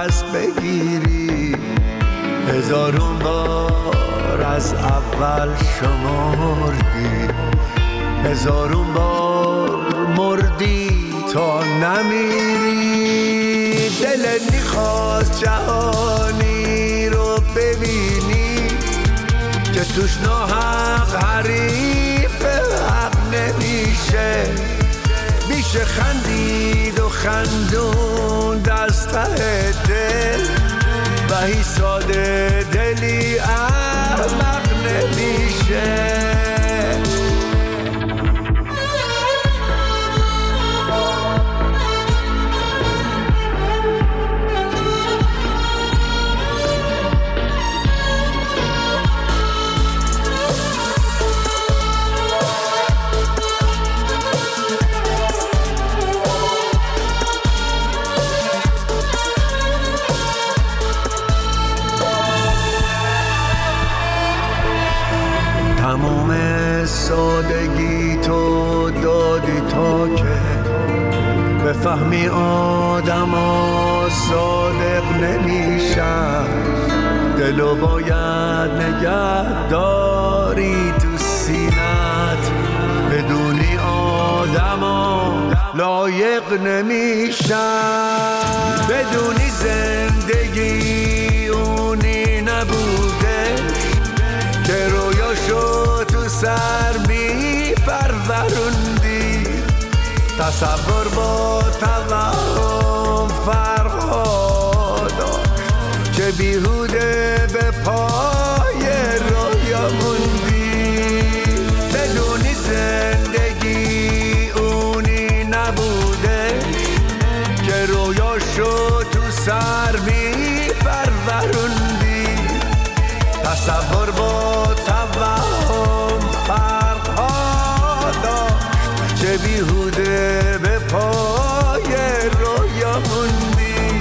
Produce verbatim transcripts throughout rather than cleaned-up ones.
نفس بگیری، هزارون بار از اول شمردی، هزارون بار مردی تا نمیری. دلت میخواست جهانی رو ببینی که توش ناحق حریف حق نمیشه، میشه خندید و خندون دست ته دل و هی ساده دلی احمق نمیشه. تموم سادگی تو دادی تا که بفهمی آدم ها صادق نمیشن، دلو باید نگه داری تو سینت، بدونی آدم ها لایق نمیشن، بدونی زندگی اونی نبوده که رویاشو تو سر می پروروندی، تصور با توهم فرقا داشت چه بیهوده به پای رویا موندی، بدونی زندگی اونی نبوده که رویاشو تو سر می پروروندی، تصور با توهم فرقا داشت چه بیهوده به پای رویا موندی.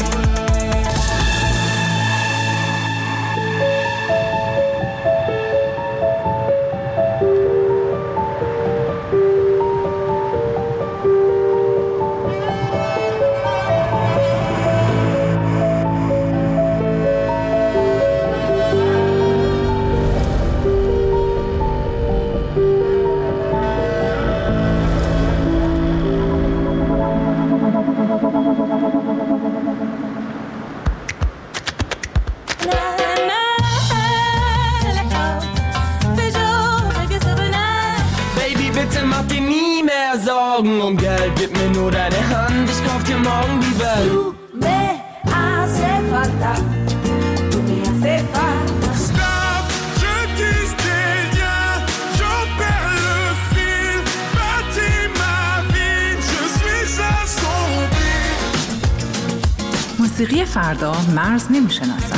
Um Geld, gib mir nur deine Hand, ich kauf dir morgen die Welt. Tu me hace falta, tu me hace falta. Stop, je tisse des liens, j'en perds le fil. Bâtis ma vie, je suis assombri. موسیقی فردا مرز نمیشناسم.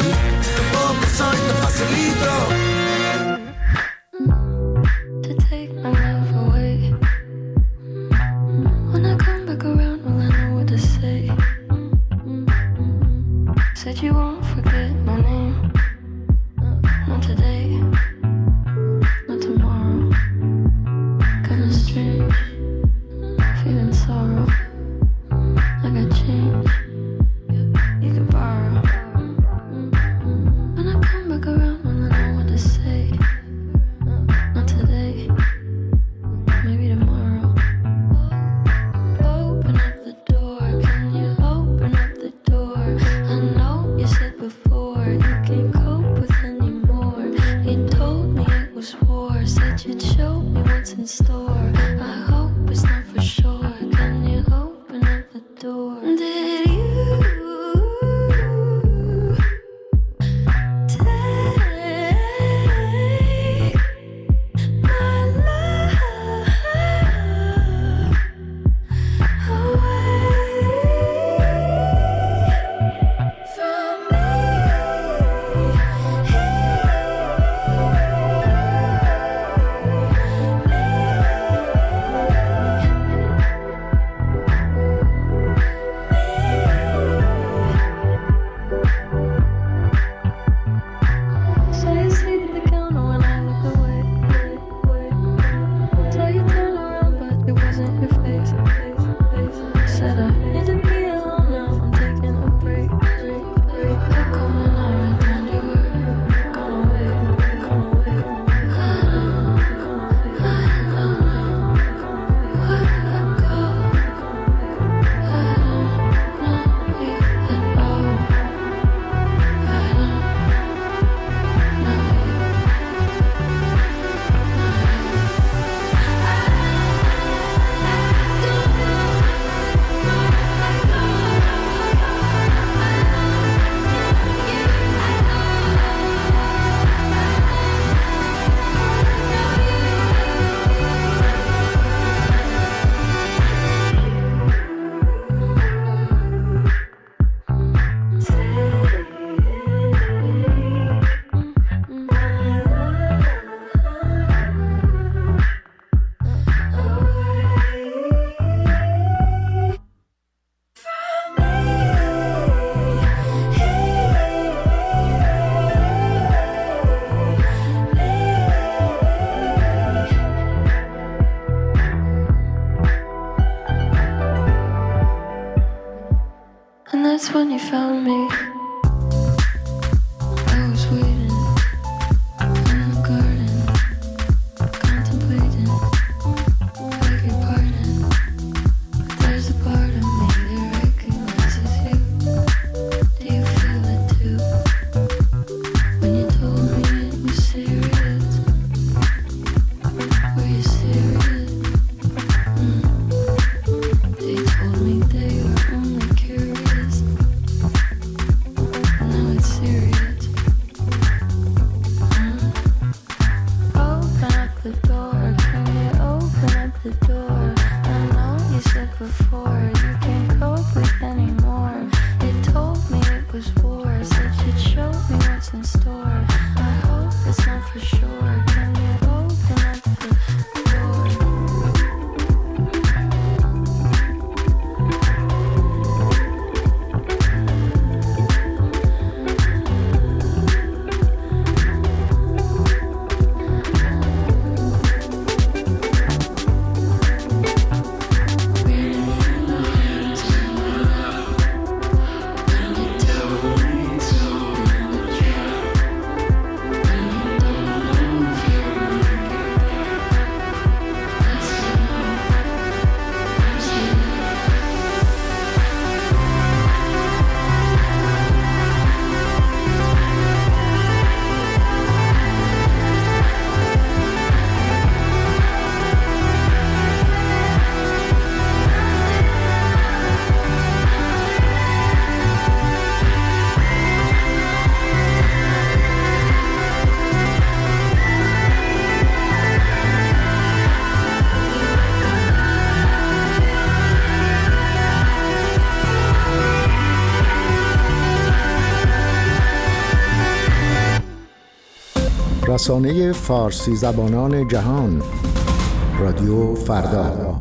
Said you won't forget my name. Not today, not tomorrow. Kinda strange, feeling sorrow. I got change, you could borrow. When I come back around, will I know what to say? Not today, maybe tomorrow. Open up the door, can you open up the door? I know you said before you can't cope with anymore. You told me it was war, said you'd show me what's in store. I hope it's not for sure. Can you open up the door? Did you That's when you found me. I was waiting in the garden, contemplating. Beg your pardon, but there's a part of me that recognizes you. Do you feel it too? When you told me it was serious, were you serious? Mm. They told me they were only curious. Now it's serious. Mm. Open up the door, can you open up the door? I know you said before you can't cope with anymore. You told me it was war, said you'd show me what's in store. I hope it's not for sure. Can you open up the door? رسانه فارسی زبانان جهان، رادیو فردا.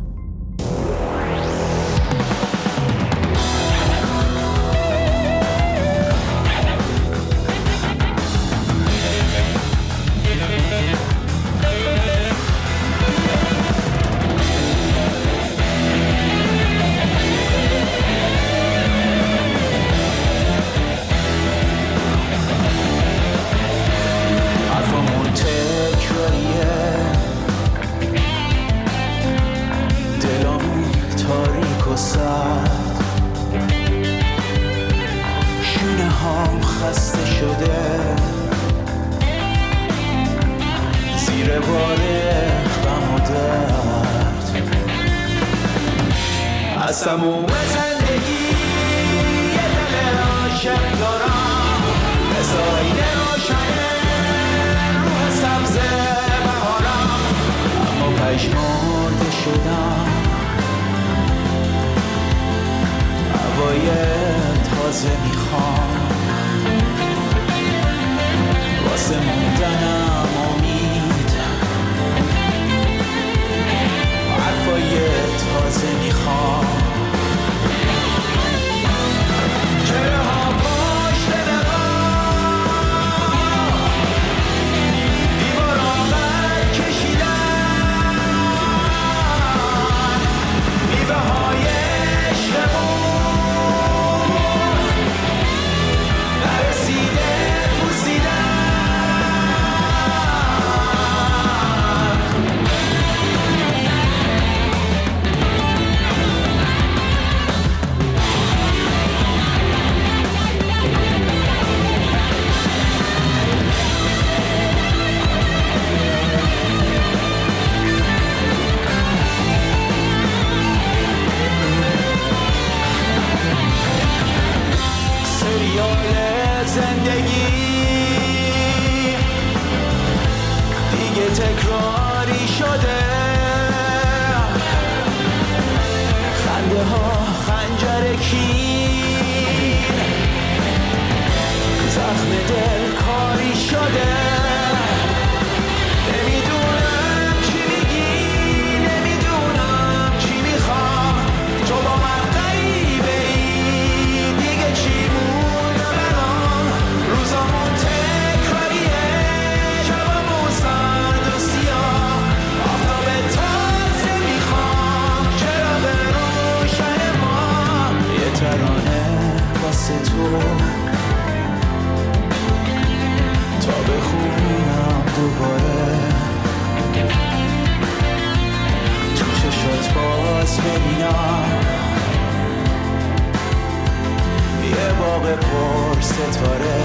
از تموم زندگی یه دل عاشق دارم، به سایه روشن روح سبز بهارم، اما پژمرده شدم، هوای تازه میخوام، واسه موندنم امید، حرفای تازه میخوام. چرا ها پشت درام دیوارا بر کشیدن، میوه های عشقمون نرسیده پوسیدن. زندگی دیگه تکراری شده، خنده ها خنجر کین، زخم دل کاری شده. نمیدونم چی میگی، نمیدونم چی میخوام، تو با من غریبه ای، دیگه چی مونده برام، روزامون تکراریه، شبامون سرد و سیاه، ببینم یه باغ پر ستاره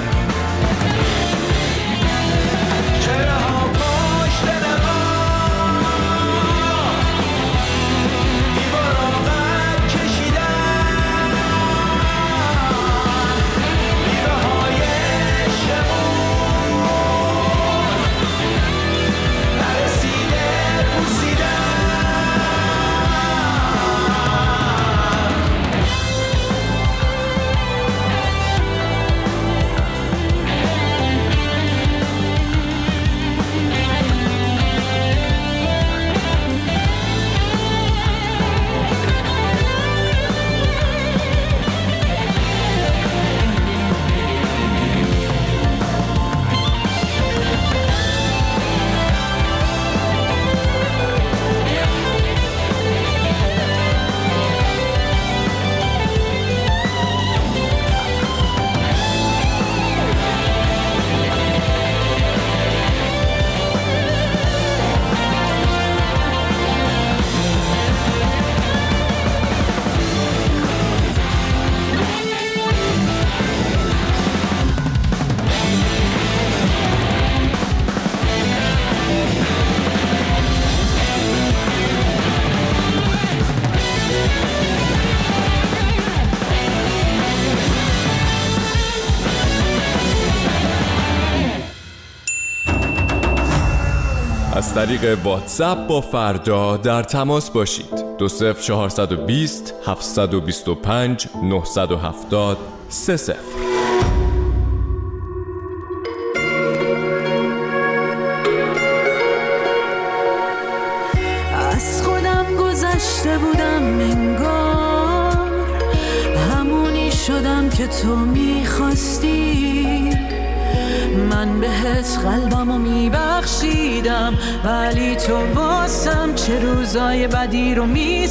چرا ها پشت نقاب دیوارا قد کشیدن میوه های شمون نرسیده پوسیدن از طریق واتساپ با فردا در تماس باشید. دو صفر چهارصد و بیست هفتصد و بیست و پنج نهصد و هفتاد سه صفر. از خودم گذشته بودم انگار همونی شدم که تو میخواستی من بهت قلبمو میبخشیدم ولی تو واسم چه روزای بدی رو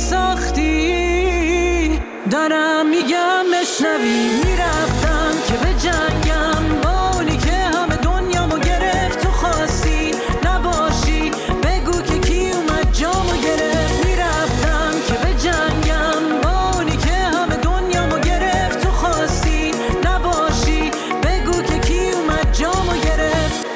میساختی دارم میگم مشنوی میرفتم که به جنگم با اونی که همه دنیامو گرفت تو خواستی نباشی بگو که کی اومد جامو گرفت میرفتم که به جنگم با اونی که همه دنیامو گرفت تو خواستی نباشی بگو که کی اومد جامو گرفت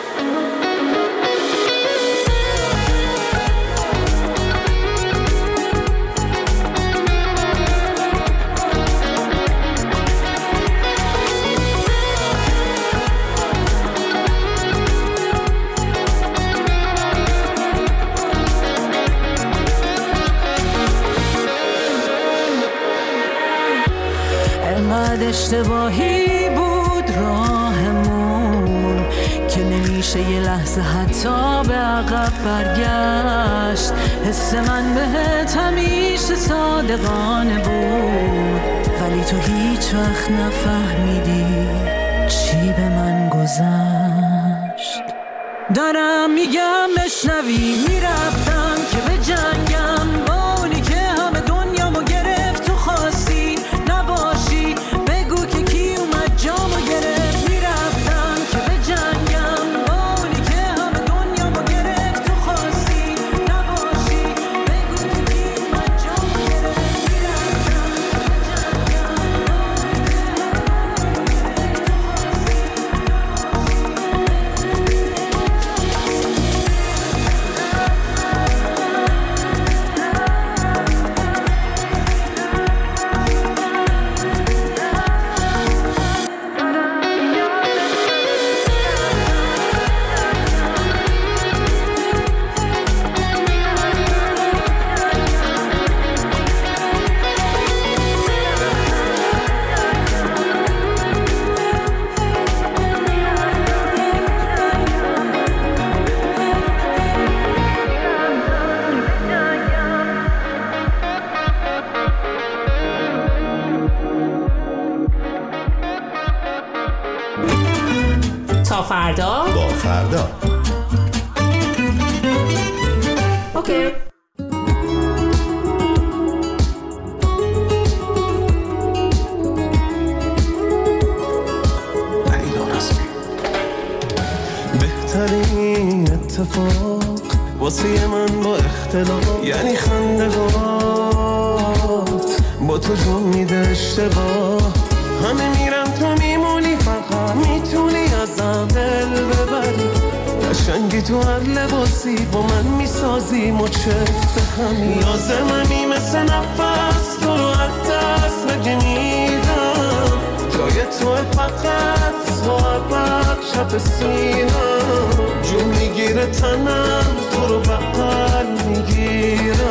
انقدر اشتباهی بود راهمون که نمیشه یه لحظه حتی به عقب برگشت حس من بهت همیشه صادقانه بود ولی تو هیچ وقت نفهمیدی چی به من گذشت دارم میگم مشنوی میرفتم که به جنگم با اونی که همه دنیامو گرفت تو خواستی نباشی بگو که کی اومد جامو گرفت میرفتم که به جنگم با اونی که همه دنیامو گرفت تو خواستی نباشی بگو که کی اومد جامو گرفت میرفتم که به تا فردا با فردا اوکی. بهترین اتفاق واسه من با اختلاف یعنی خنده ها با تو جون میده اشتباه. همه میرن تو میمونی، فقط میتونی ازم دل ببری. قشنگی تو هر لباسی با من میسازی مچفت همین. لازممی مثل نفس تو رو از دست نگیدم. جای توه فقط تو عبر شب سینم. جون میگیره تنم تو رو بغل میگیرم.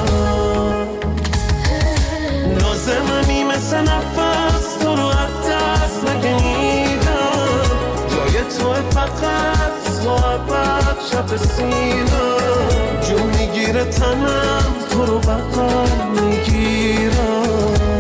لازممی مثل نفس تو رو از دست نگیدم. جای توه فقط تو عبر شب سینم. جون میگیره تنم تو رو بغل میگیرم.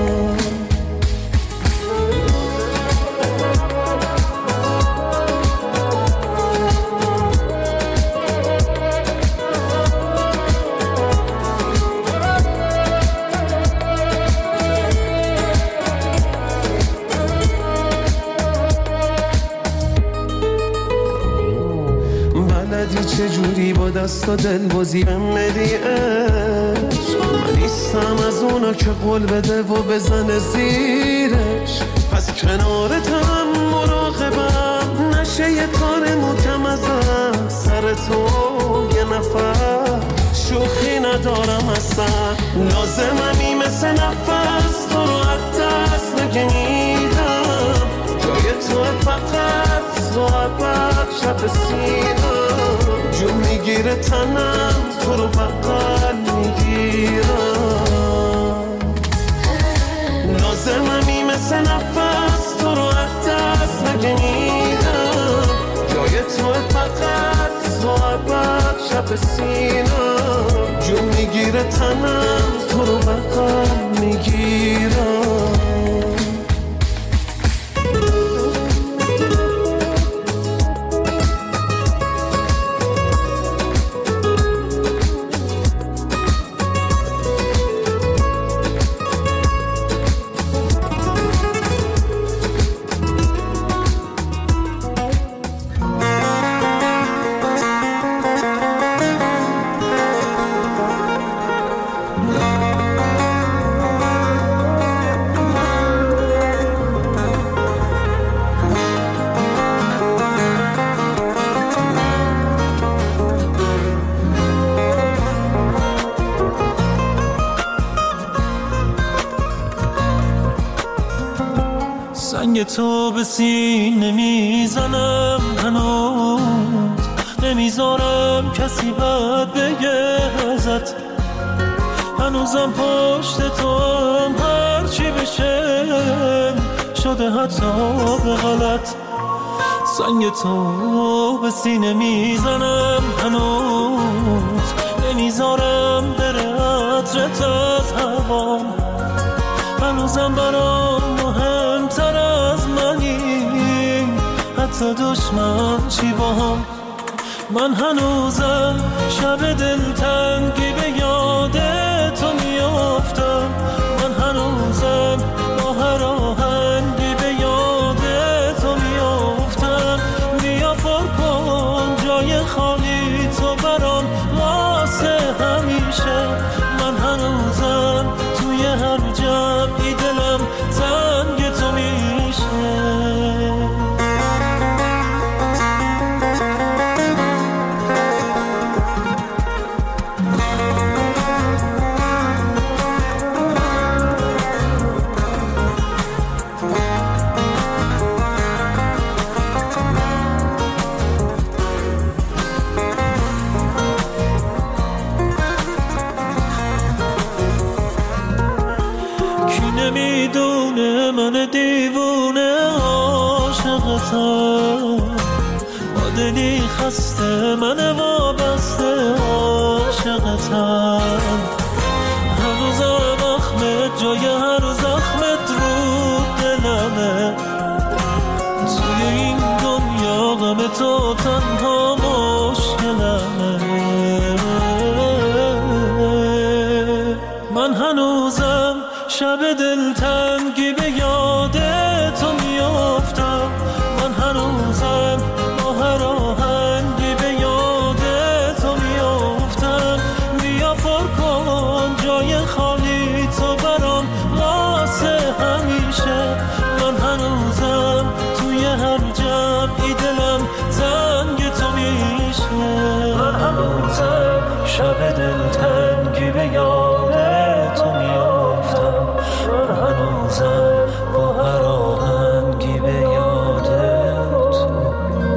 چجوری با دست و دل بازی بمدی عشق. من نیستم از اونا که قول بده و بزنه زیرش. پس کنارتم مراقبم نشه یه کار محکم ازم. سر تو یه نفر شوخی ندارم اصلا. لازممی مثل نفس تو رو از دست نگیدم. جای تو فقط تو عبر شب سینم. جون میگیره تنم تو رو بغل میگیرم. لازممی مثل نفس تو رو از دست نگیدم. جای تو فقط تو عبر شب سینم. جون میگیره تنم تو رو بغل میگیرم. سنگ تو به سینه میزنم هنوز. نمیذارم کسی بد بگه ازت. هنوزم پشت تو هم هرچی بشه شده حتی به غلط. سنگ تو به سینه میزنم هنوز. نمیذارم بره عطرت از هوام. هنوزم برام مهمتر از منی، حتی دشمن چی با هم. من هنوزم شب دلتنگی به یاد تو میافتم. من هنوزم با هر آهنگی به یاد تو میافتم. بیا پر کن جای خالی تو برام واسه همیشه. من هنوزم توی هر جمعی دلم تنگ تو میشه. نمیدونه من دیوونه عاشقتم. با دلی خسته من وابسته عاشقتم. هنوزم اخمت جای هر زخمت رو دلمه. توی این دنیا غم تو تنها مشکلمه. من هنوزم شب دلتنگی به یاد تو میافتم. من هنوزم با هر آهنگی به یاد تو میافتم. بیا پر کن جای خالی تو برام شب دلتنگی به یاد تو میافتم من هنوزم با هر آهنگی به یاد تو.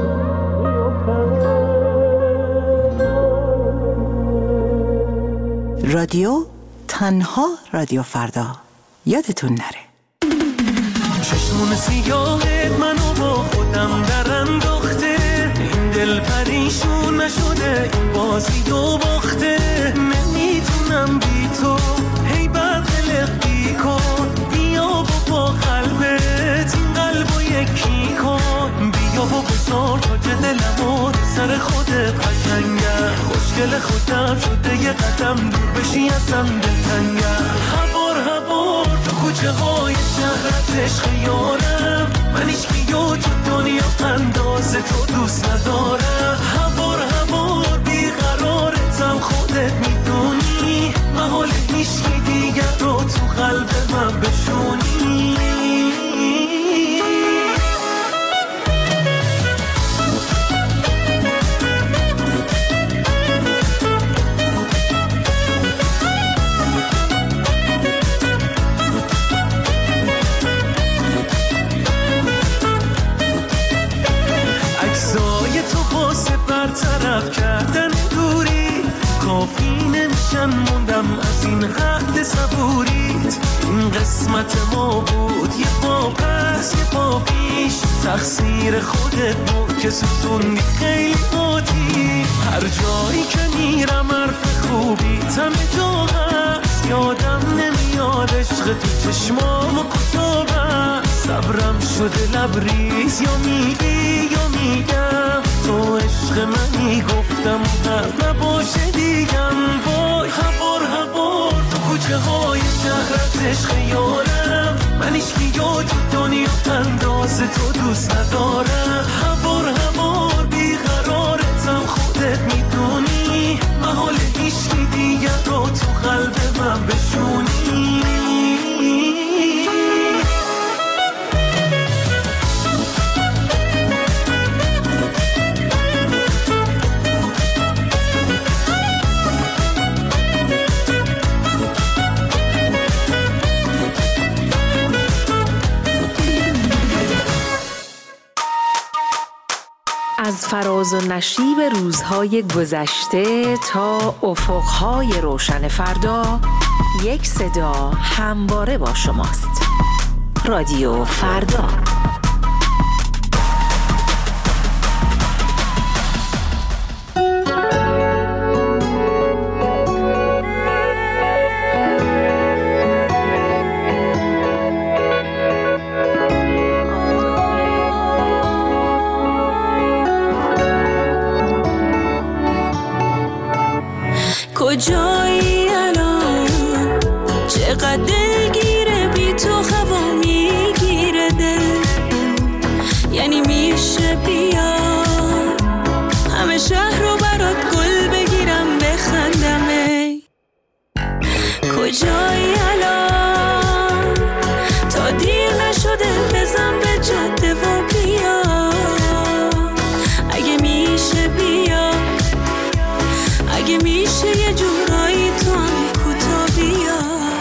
رادیو تنها رادیو فردا، یادتون نره. چشمون سیاهت منو با خودم در انداخته، این دل پریشون نشده این بازی دو باخته. نمیتونم بی تو هی برقلق بی کن، بیا و با قلبت این قلبو یکی کن، بیا و بزار تا که دلم سر خودت قشنگه، خوشگل خودم شده یه قدم دور بشی ازم دلتنگه. هوار هوار تو کوچه های شهرت عشق یارم، من هیچ بیو تو دنیا انداز تو دوست ندارم. هوار هوار بیقرارتم خودت میدونی، محال هیچکی دیگر رو تو قلب من بشونی. برطرف کردن دوری کافی نمیشن، موندم از این حد صبوریت. این قسمت ما بود یه پا پس یه پا پیش، تقصیر خودت بود که سوزوندی خیلی بودی. هر جایی که میرم حرف خوبی تم جا هست، یادم نمیاد عشق تو چشمامو کجا بست. صبرم شده لبریز یا میگی یا میگم تو عشق منی، گفتم هر نباشه دیگم. وای هوار هوار تو کوچه های شهرت عشق یارم، من هیچکی یا تو دنیا انداز تو دوست ندارم. هوار هوار بیقرارتم خودت میدونی، محال هیچکی دیگر رو تو قلب من بشونی. از فراز و نشیب روزهای گذشته تا افقهای روشن فردا، یک صدا همواره با شماست. رادیو فردا. کجایی الان چقدر دلگیره بی تو هوا میگیره دل، یعنی میشه بیا همه شهر رو برات گل بگیرم بخندم. ای کجایی الان تا دیر نشده بزن به جاده و بیا، اگه میشه بیا، اگه میشه یه جورایی تو هم کوتا بیا.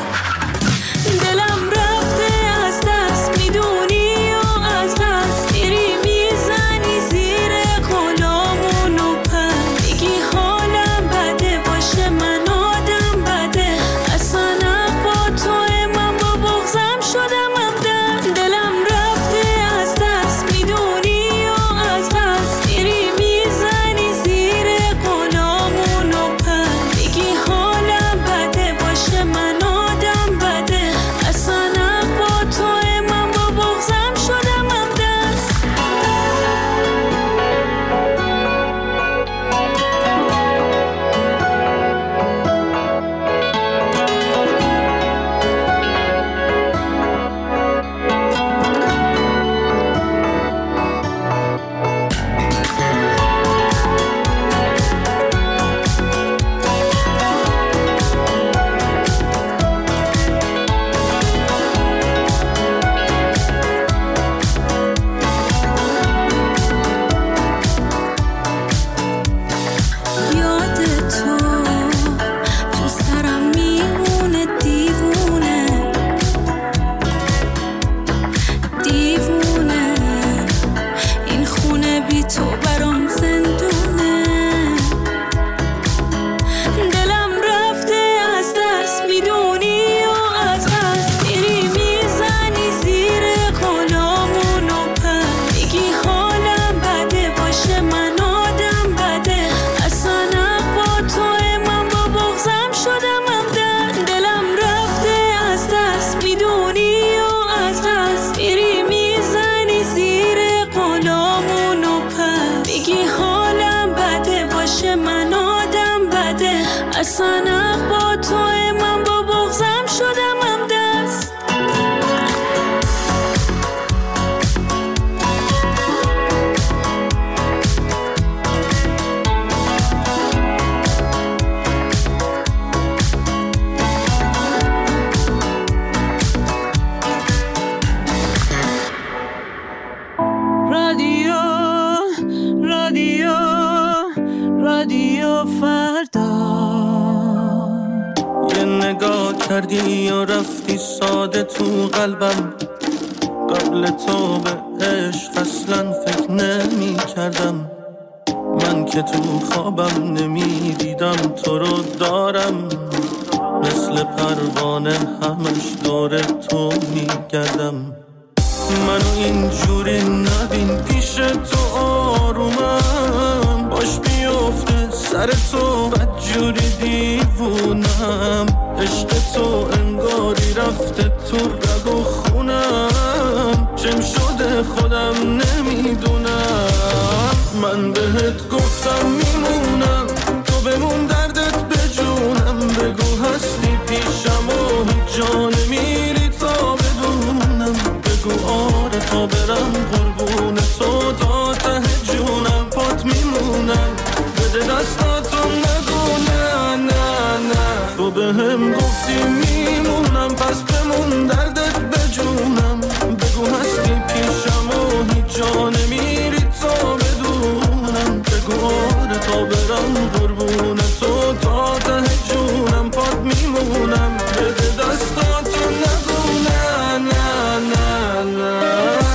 دلم رفته از دست میدونی و از قصد میری میزنی زیر غلامون و پس اصلا با تو من با بغضم شدم هم دست. رادیو رادیو رادیو فردا. یه نگاه کردی و رفتی ساده تو قلبم، قبل تو به عشق اصلا فکر نمی کردم. من که تو خوابم نمی دیدم تو رو دارم، مثل پروانه همش دور تو می گردم. منو اینجوری نبین پیش تو آرومم، باش بیفته سر تو بدجوری دیوونم. عشق تو انگاری رفته تو رگ و خونم، چم شده خودم نمیدونم. من بهت گفتم میمونم، تو بمون دردت بجونم. بگو هستی پیشم و هیچ جا نمیری تا بدونم. بگو آره تا برم قربون تو تا ته جونم. پات میمونم بده دستاتو نگو نه نه نه. تو به هم گفتی میمونم پس بمون دردت بجونم. بگو هستی پیشم و هیچ جا نمیری تا بدونم. بگو آره تا برم قربون تو تا ته جونم. پات میمونم بده دستاتو نگو نه نه نه نه.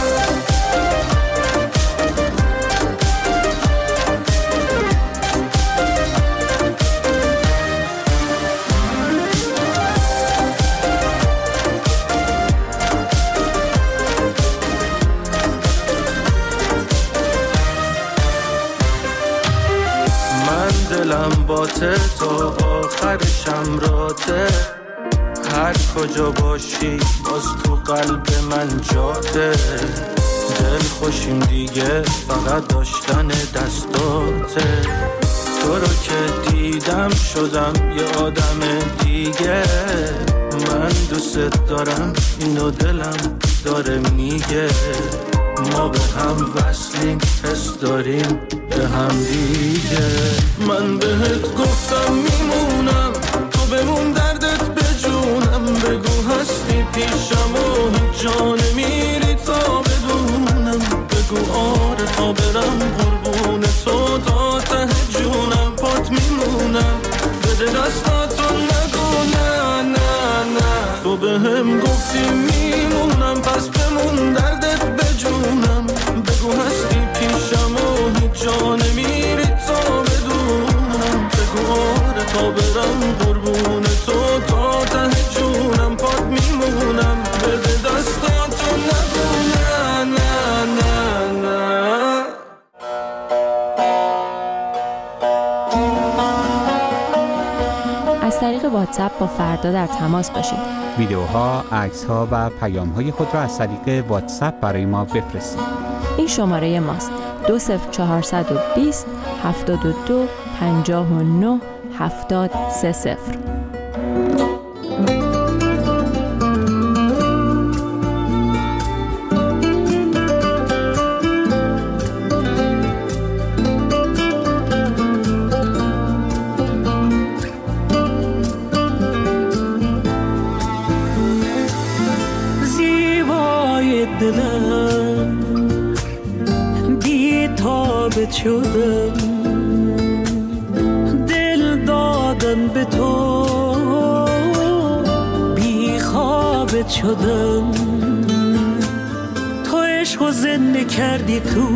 دلم باته تا آخرشم راته، هر کجا باشی باز تو قلب من جاته. دل خوشیم دیگه فقط داشتن دستاته. تو رو که دیدم شدم یه آدم دیگه. من دوست دارم اینو دلم داره میگه. ما به هم وصلیم حس داریم به هم دیگه. من بهت گفتم میمونم، تو بمون دردت بجونم. بگو هستی پیشم و هیچ جا نمیری تا بدونم. بگو آره تا برم قربون تو تا ته جونم. پات میمونم بده دستاتو نگو نه نه نه. تو به هم گفتی میمونم پس بمون دردت بجونم. بگو هستی پیشم و هیچ جا نمیری تا بدونم. بگو آره تا برم قربون تو تا ته جونم. پات میمونم بده دستاتو نگو نه نه نه نه. از طریق واتساپ با فردا در تماس باشید. ویدیوها، عکس‌ها و پیام‌های خود را از طریق واتساپ برای ما بفرستید. این شماره ماست: دو صفر چهارصد و بیست هفتاد و دو پنجاه و نه هفتاد سه صفر. دلم بی تابت شدم، دل دادم به تو بی خوابت شدم. تو عشق و زنده کردی تو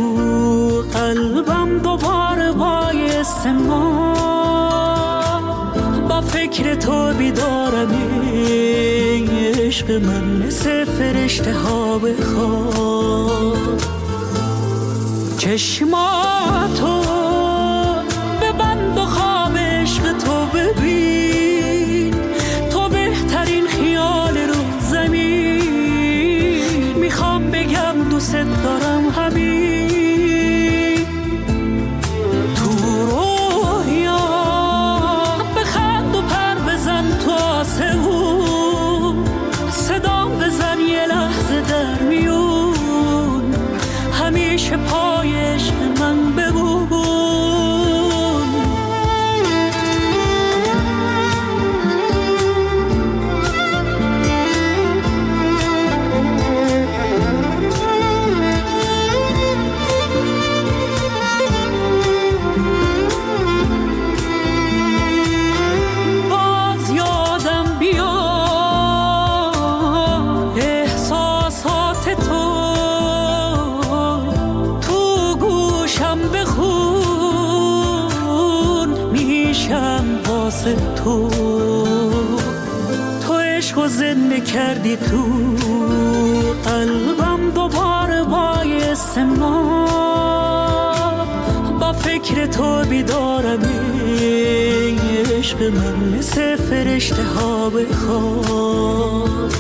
قلبم دوباره باعث ما. با فکر تو بیدارم عشق من مثل فرشته ها بخواب. چشماتو ببند و خواب عشق تو ببین. تو بهترین خیال رو زمین. میخوام بگم دوست دارم همین. تو رویا به واسه تو، تو عشقو زنده کردی تو قلبم، دوباره بایست ما با فکر تو بیدارم. عشق من مثل فرشته ها بخواب،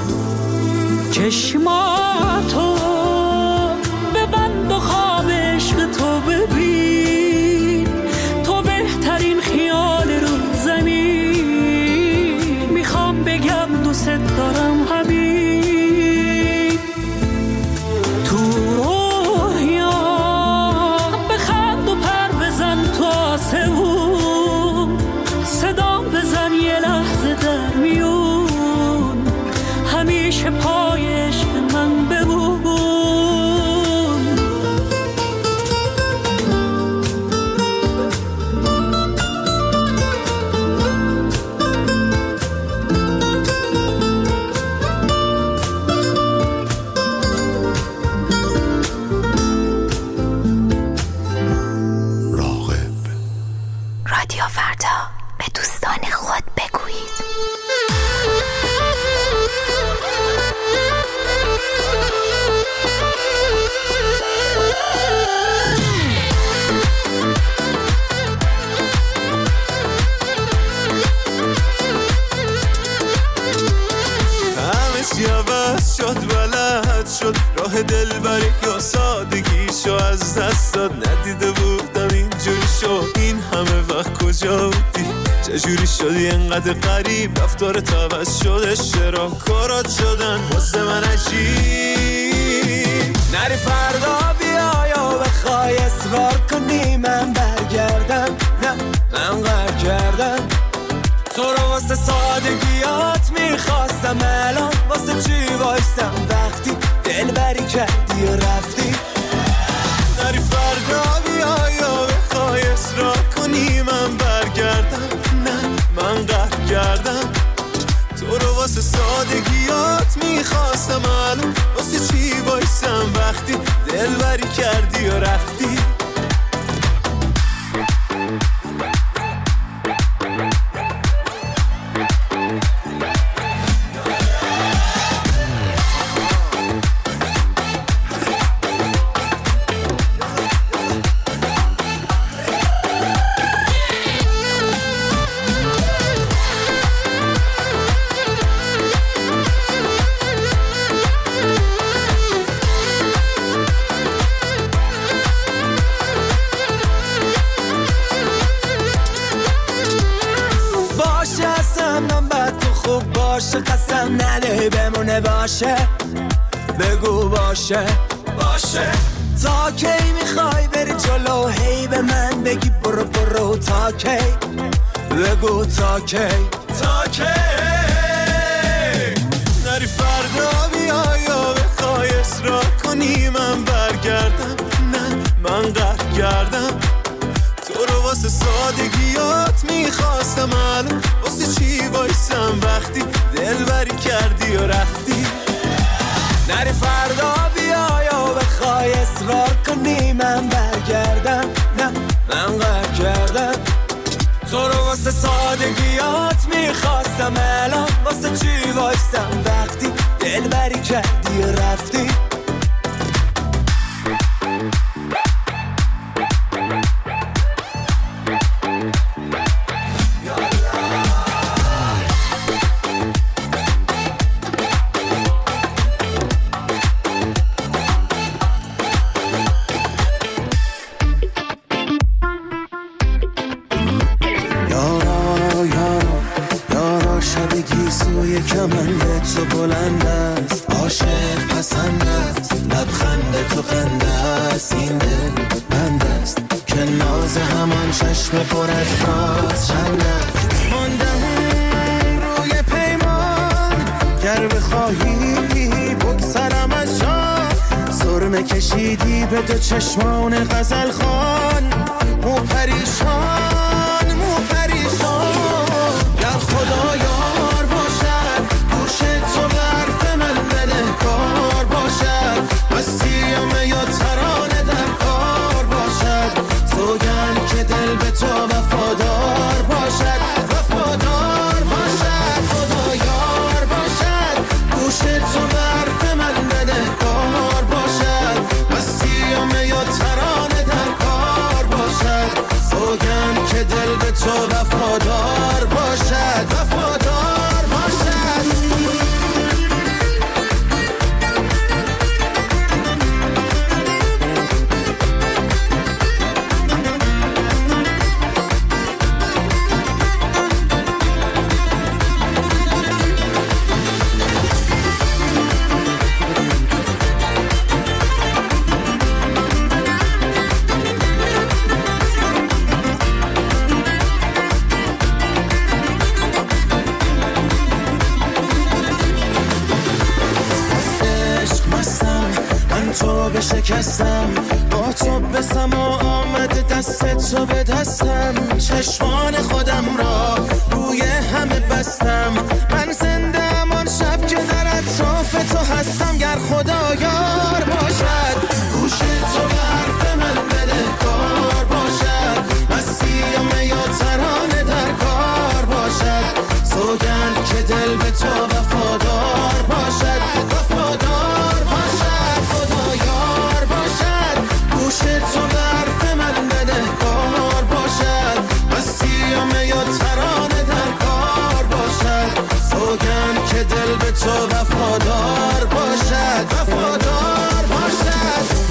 چشماتو ببند و خواب عشق تو ببین، تو بهترین خیال رو زمین. میخوام بگم دوست دارم همین تو رویا، بخند و پر بزن تو آسمون، صدام بزن یه لحظه در میون، همیشه پای عشق من بمون. رادیو فردا، به دوستان خود بگویید. عوض شد بلد شد راه دلبری یا سادگیشو از دست داد، ندیده بودم اینجوری شد. این همه وقت کجا بودی؟ چجوری شدی انقدر قریب؟ رفتارت عوض شده، چرا کارات شدن واسه من عجیب؟ نری فردا بیا یا بخوای اصرار کنی من برگردم، نه من قهر کردم تو رو واسه سادگیات میخواستم، الان واسه چی وایستم وقتی دل بری کردی و رفتی؟ نری فردا بیا یا بخوای اصرار کنی من برگردم، نه من قهر کردم تو رو واسه سادگیات میخواستم، الان واسه چی وایستم وقتی دل بری کردی و رفتی؟ قسم نده بمونه باشه، بگو باشه باشه. تا کی میخوای بری جلو هی به من بگی برو برو؟ تا کی بگو تا کی تا کی؟ نری فردا بیا یا بخوای اصرار کنی من برگردم، نه من قهر کردم تو رو واسه سادگیات میخواستم، الان واسه چی وایسم وقتی دل بری کردی و رفتی؟ نری فردا بیا یا بخوای اصرار کنی من برگردم، نه من قهر کردم تو رو واسه سادگیات میخواستم، الان واسه چی وایسم وقتی دل بری کردی و رفتی؟ کمنده تو بلند است، عاشق پسند است، لبخند تو خنده است، این دل بند است که ناز همان چشم پر از راز چند است. ماندم روی پیمان گر بخواهی بگذرم از جان، سرمه کشیدی به دو چشمان غزل خان، مو پریشان مو پریشان. گر خدا یار باشد گوش تو به حرف من بده کار باشد، مسیم یا ترانه در کار باشد، سوگند که دل به تو وفادار باشد. تو وفادار باشد، وفادار باشد. شکستم با تو بسم و آمد دستت رو به دستم، چشمان خودم را روی همه بستم. من زنده امان شب که در اطراف تو هستم، گر خدا یار باشد گوش تو به حرف من بده کار باشد، مستی و می و ترانه در کار باشد. سوگند که دل به تو وفادار باشد، وفادار باشد. خدا یار باشد گوش تو به حرف من بده کار باشد، مستی و می و ترانه در کار باشد. سوگند که دل به تو وفادار باشد، وفادار باشد.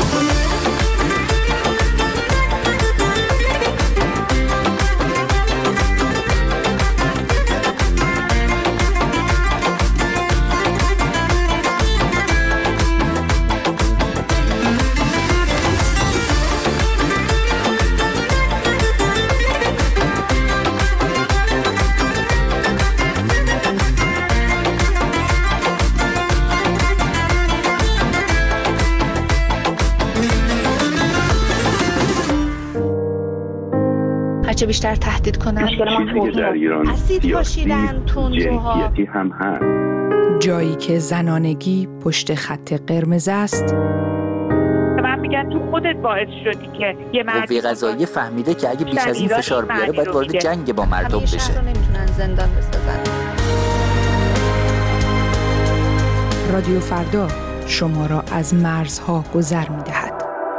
هرچه بیشتر تهدید کنن چیزی که در ایران سیاسی جنسیتی هم هست. جایی که زنانگی پشت خط قرمز است. من میگم تو خودت باعث شدی که یه مرد قوه قضاییه فهمیده که اگه بیش از این فشار بیاره باید وارد جنگ با مردم بشه. همیشه رو نمیتونن زندان بسازن. رادیو فردا شما را از مرزها گذر میدهد.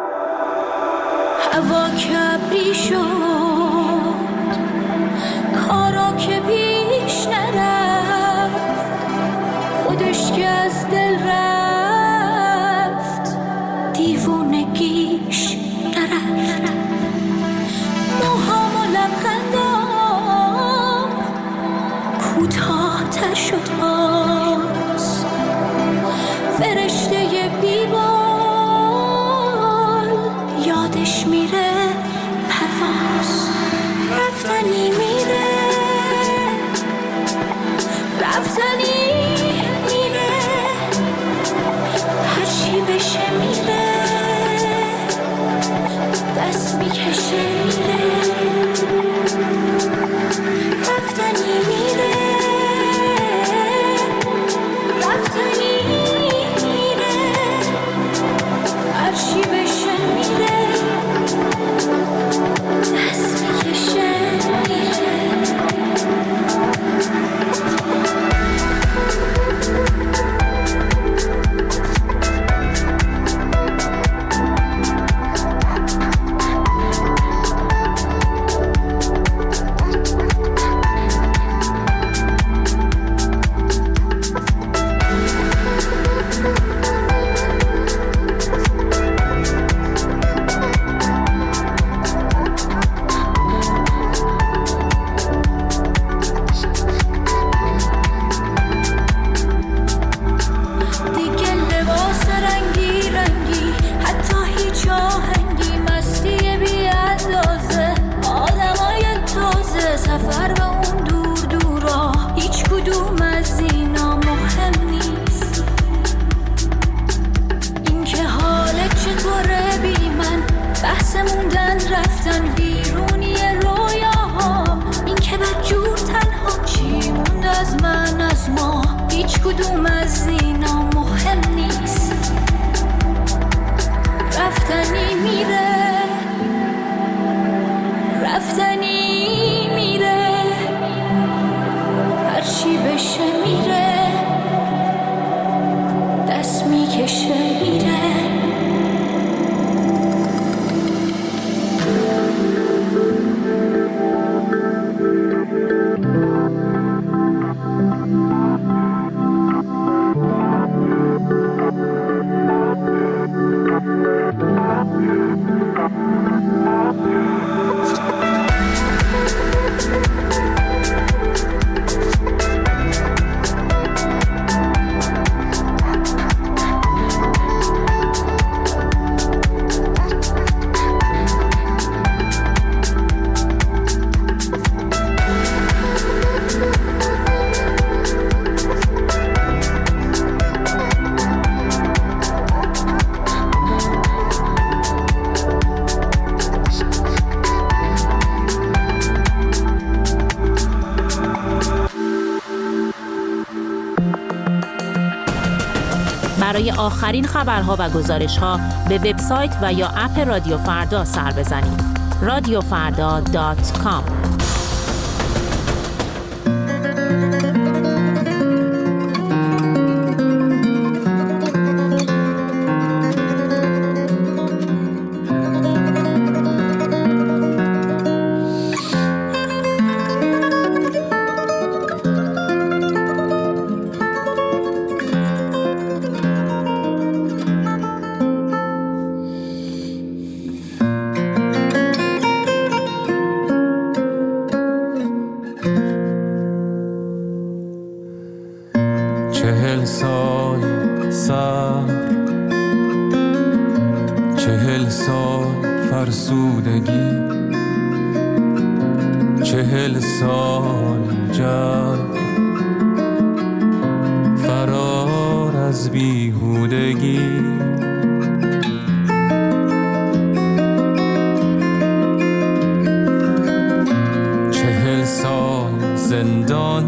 هوا کبری شد، کارا که پیش نرفت، خودش که از دل رفت، دیوونگیش نرفت. موهام و لبخندام کوتاه تر شد باز، فرشته بیبال یادش میره پرواز. رفتنی میره، رفتنی میره، هرچی بشه میره، دست میکشه میره. رفتنی میره، رفتنی میره، هرچی بشه میره، دست میکشه میره. برای آخرین خبرها و گزارش‌ها به وبسایت و یا اپ رادیو فردا سر بزنید. رادیو فردا دات کام. چهل سال صبر، چهل سال فرسودگی، چهل سال جنگ، فرار از بیهودگی. چهل سال زندان،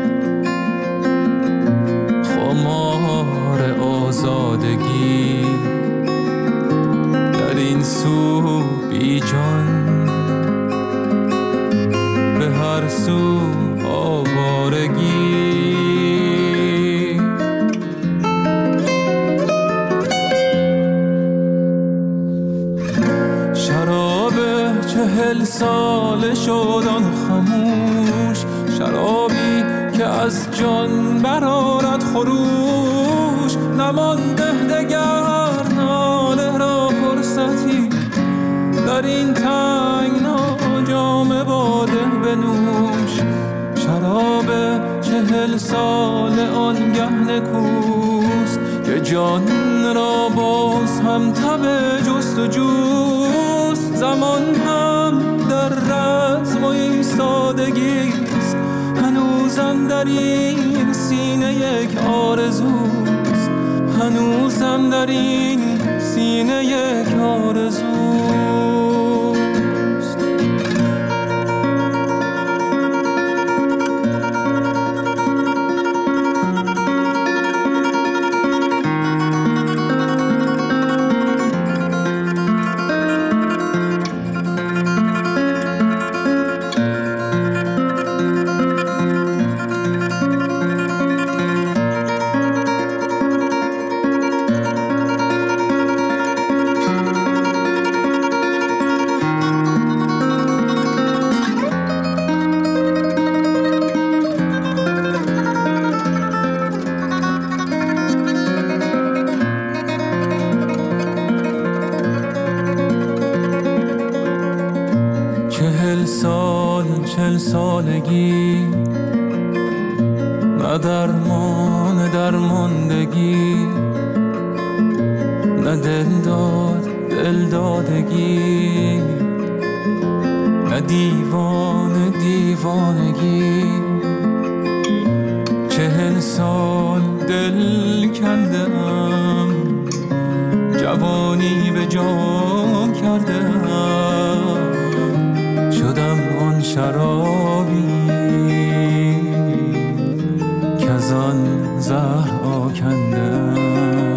خمار آزادگی، در این سو بی جان، به هر سو آوارگی. شراب چهل سال شد آن خموش، شرابی که از جان برآرد خروش. نمانده دگر ناله را فرصتی، در این تنگنا جام باده بنوش. شراب چهل سال آنگه نکوست که جان را باز هم تب جست و جوست. زمان هم در رزم و ایستادگیست، هنوزم در این سینه یک آرزوست، هنوزم در این سینه یک آرزوست. چهل سال چهل سالگی، نه درمان درماندگی، نه دل داد دل دادگی، نه دیوان دیوانگی. چهل سال دل کندم، جوانی به جام کردم، شدم آن شرابی که از آن زهر آکندم.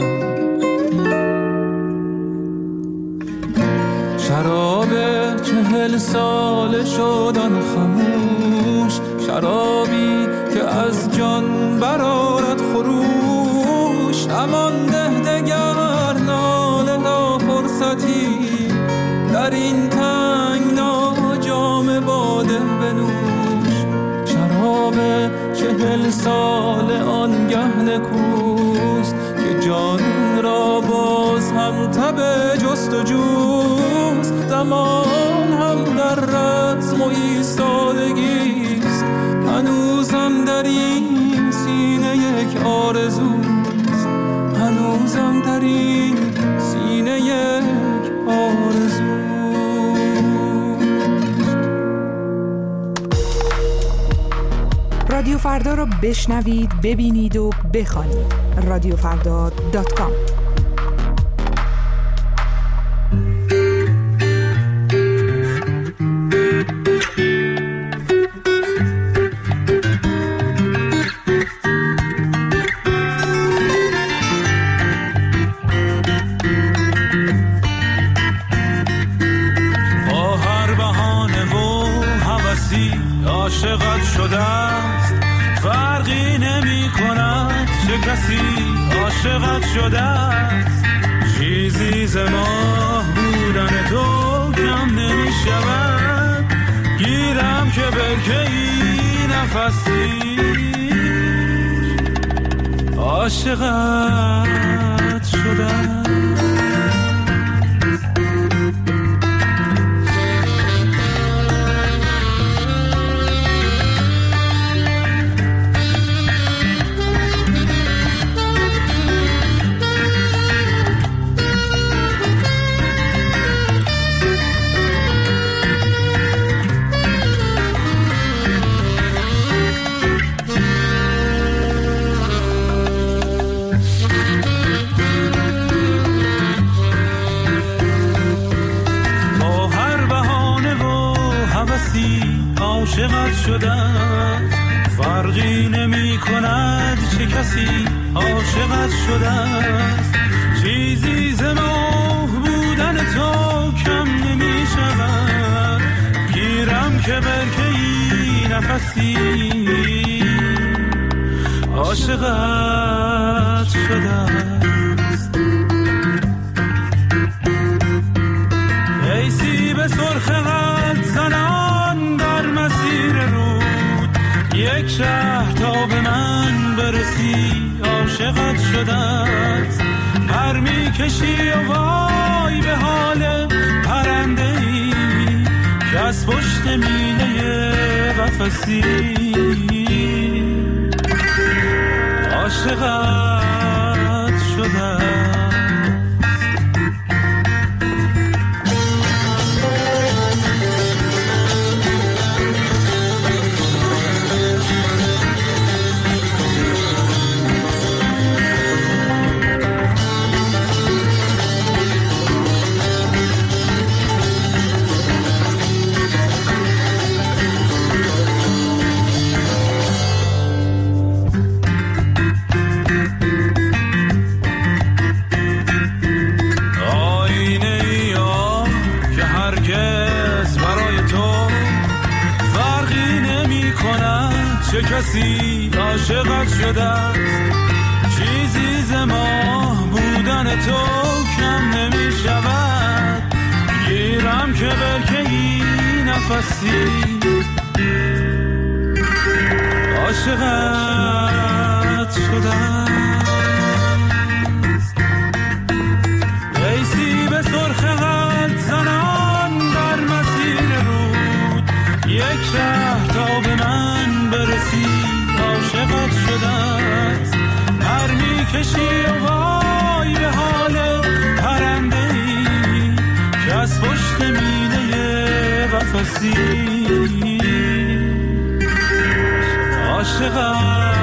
شراب چهل سال شد آن خموش، شرابی که از جان برآرد خروش. نمانده دگر ناله را فرصتی، در این تنگنا جام باده بنوش. شراب چهل سال آنگه نکوست که جان را باز هم تب جست و جوست. زمان هم در رزم و ایستادگیست، هنوزم در این سینه یک آرزوست، هنوزم در این سینه یک آرزوست. رادیو فردا را بشنوید، ببینید و بخوانید. رادیو فردا دات کام. کسی عاشقت شده است، فرقی نمی کند چه کسی عاشقت شده است. چیزی ز ماه بودن تو کم نمی شود، گیرم که برکه ای نفسی عاشقت شده است. عاشقت شده است، فرقی نمی کند چه کسی عاشقت شده است. چیزی ز ماه بودن تو کم نمی شود، گیرم که برکه ای نفسی عاشقت شده است. ای سیب سرخ قلب زنان در مسیر رود، یک شهر تا به من برسی عاشقت شده است. پر می کشی و وای به حال پرنده ای که از پشت مینه قفسی عاشقت شده است. چه کسی عاشقت شده است، چیزی ز ماه بودن تو کم نمی شود، گیرم که برکه ای نفسی عاشقت شده است. ای سیب سرخ قلب زنان در مسیر رود، یک شهر تا به من برسی عاشقت شده است. پر می کشی و وای به حال پرنده ای که از پشت مینه قفسی عاشقت